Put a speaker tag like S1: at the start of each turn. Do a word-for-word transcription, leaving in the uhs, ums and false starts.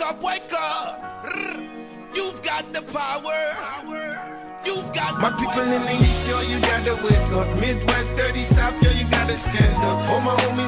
S1: up, wake up. You've got the power. You've got
S2: my
S1: the
S2: people
S1: power.
S2: in the east, yo, you gotta wake up. Midwest, dirty South, yo, you gotta stand up. All my homies